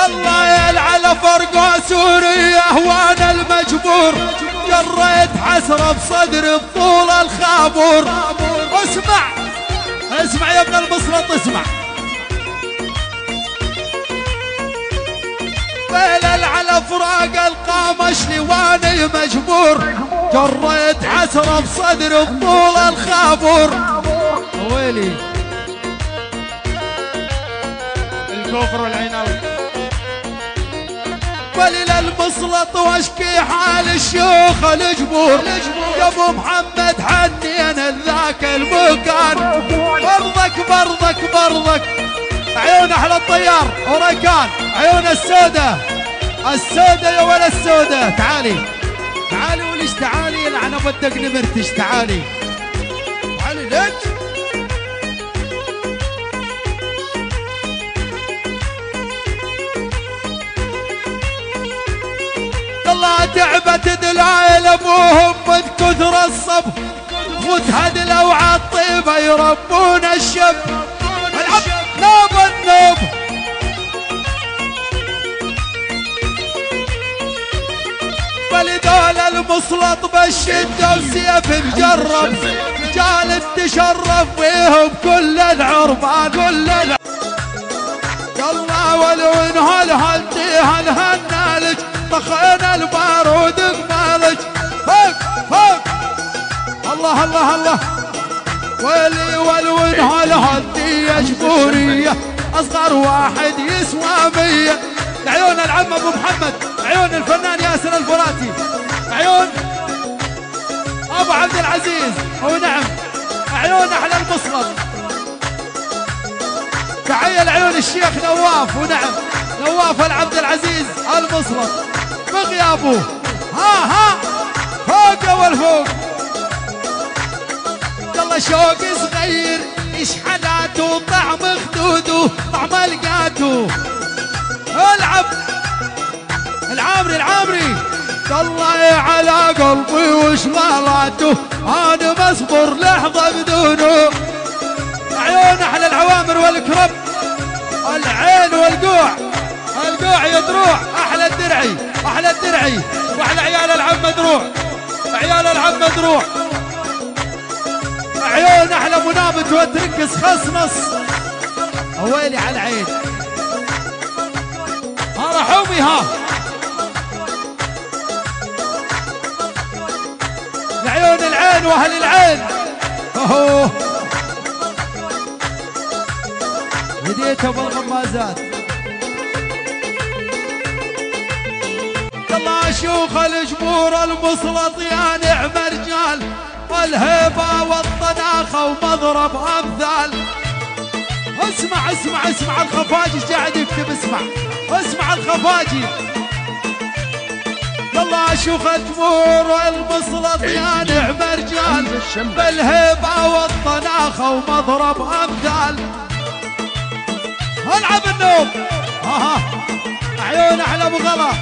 يلا يلعن فرقه سوريا وانا المجبور جريت حسرة بصدري بطول الخابور. اسمع اسمع يا ابن المسلط اسمع. بيل على فراق القامشلي واني مجبور جريت حسرة بصدري بطول الخابور. ويلي الكفر والعناوي ولي المسلط واشكي حال الشيوخ الجبور. يا ابو محمد حنينا ذاك المكان برضك برضك برضك. عيون احلى الطيار وركان عيون السودة السودة يا ولا السودة. تعالي تعالي وليش تعالي لعن بدك نمرتش. تعالي تعالي ليش والله تعبت دلائل ابوهم من كثر الصبر وتهدلوا عالطيبة يربون الشب. العب نوب النوب ولدول المسلط بالشدة وسيف مجرب رجال تشرف فيهم كل العربان كل يلا ولو انهل هلتيها الهنالج طخينا البارود قمالج فوق فوق. الله الله الله ويلي ولو انهل هلتي جبورية اصغر واحد يسوى 100. عيون العم ابو محمد عيون الفنان ياسر الفراتي عيون ابو عبد العزيز ونعم عيون احلى المسلط. تحية لعيون الشيخ نواف ونعم نواف العبد العزيز المسلط بغيابه. ها فوق اول فوق. يلا شوق صغير اشحالاته طعم خدوده طعم القاتو. العب العامري العامري الله على قلبي وشغالاته انا مصبر لحظه بدونه. عيون احلى العوامر والكرب العين والقوع القوع يا دروع احلى الدرعي احلى الدرعي واحلى عيال العم مدروع عيال العم مدروع. عيون احلى منابت وتركز خصنص ويلي على العين. ها رحومي ها لعيون العين واهل العين. اهو هديته بالغمازات. يلا شيوخ الجبور المسلط يا نعم رجال الهيبة والطناخة ومضرب امثال. اسمع اسمع اسمع الخفاجي ايش قاعد يكتب. اسمع اسمع الخفاجي. يلا شيوخ الجبور المسلط يا نعم رجال بالهيبة والطناخة ومضرب امثال. العب النوم. عيون احلى ابو غلا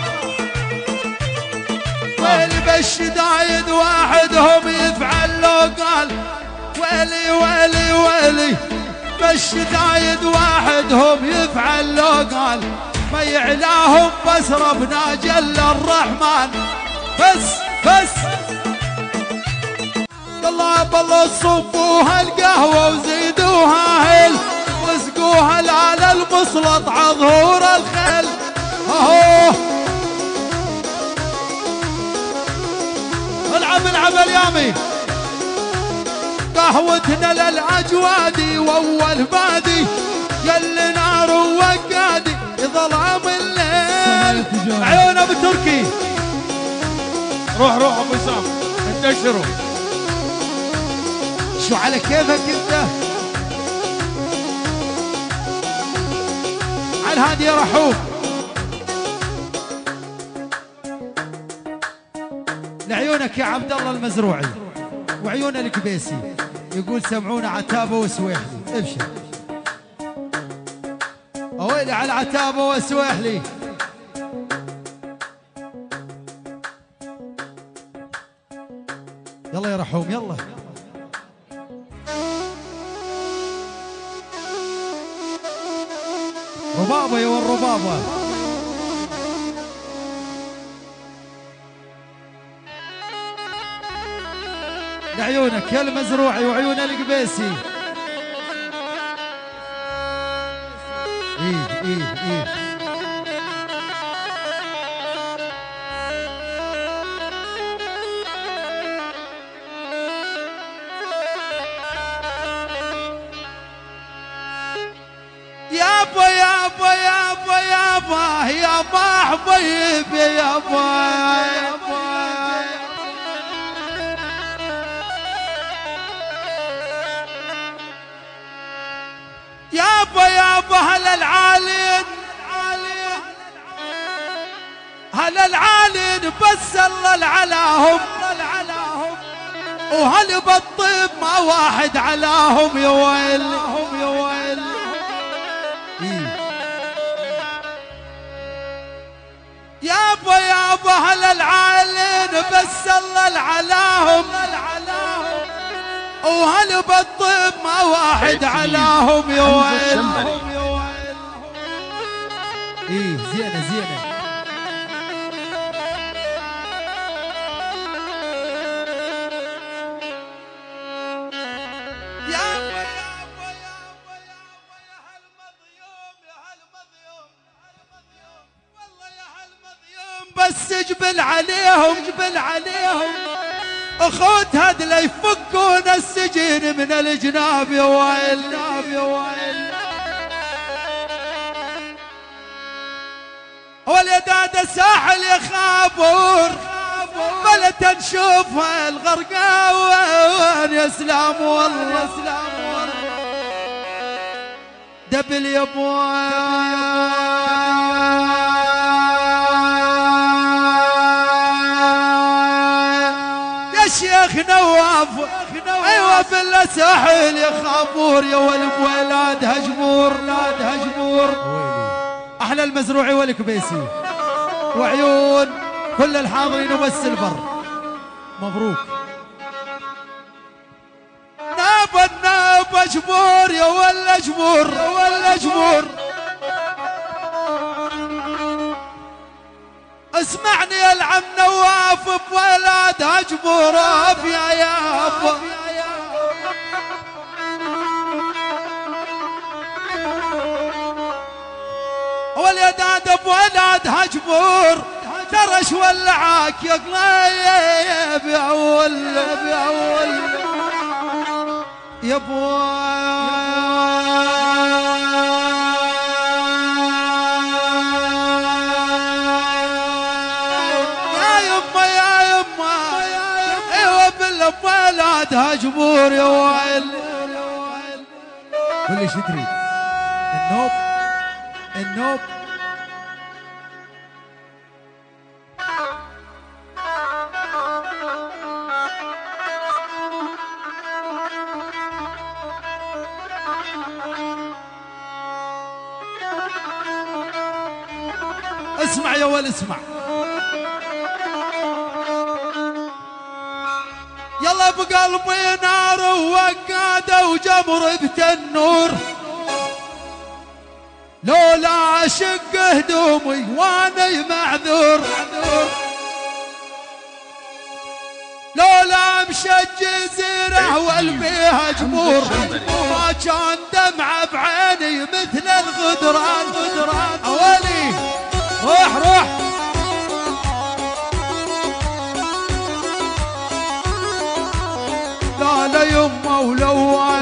ويلي بالشدايد واحدهم يفعل لو قال. ويلي ويلي ويلي بالشدايد واحدهم يفعل لو قال. ما يعلاهم بس ربنا جل الرحمن بس بس. يلا بالله صبوها القهوة وزيدوها هيل واسقوها على المسلط عظهور الخيل. اهو العب العب اليامي قهوتنا للاجوادي واول بادي يل نار وقادي ظلام الليل. عيون ابو تركي روح روح ابو سام انتشروا. شو على كيفك انت على الهادي يا رحوم. لعيونك يا عبد الله المزروعي وعيون الكبيسي يقول سمعونا عتابه وسويحلي. ابشر اويلي على عتابه وسويحلي. يلا يا رحوم يلا. ربابه يا والربابه عيونك يا المزروعي وعيون القبيسي. ايه ايه ايه يابا يابا يابا يابا يابا حبيبي يابا يابا يابا يابا هلا العالين هلا العالين بس الله العلاهم وهل بالطيب ما واحد علاهم يا ويل يا ويل. يابا يابا هلا العالين بس الله العلاهم وهل بالطيب ما واحد علاهم يا ويل. ايه زينه زينه. يابا يابا يابا يابا يا هالمضيوم يا هالمضيوم والله يا هالمضيوم بس اجبل عليهم اجبل عليهم اخوت هذلا يفكون السجين من الجناب يا ويل يا ويل. واليداد الساحل يخافون بلا تنشوفها الغرقاوين يا سلام والله سلام والله. دبل يا شيخ نواف ايوه بالله ساحل يا خابور يا ولد ولاد هجمور ولاد هجمور. احلى المزروعي والكبيسي وعيون كل الحاضرين وبس البر مبروك. ناب الناب جبور يا ولا جبور يا ولا جبور. اسمعني يا العم نواف بولاد هجبور يا يابا. واليداد بولاد هجبور ترش ولعاك يا قليب يا ول يا ول يا بولاد هجبور يا ويل. كل شي تريد النوب النوب. اسمع يا ول اسمع. يلا بقلبي نار ووقاده وجمر بتنور لولا اشق هدومي واني معذور لولا امشي الجزيره والبيها جمور ما كان دمعه بعيني مثل الغدران غدران. اولي روح روح لا يمه ولو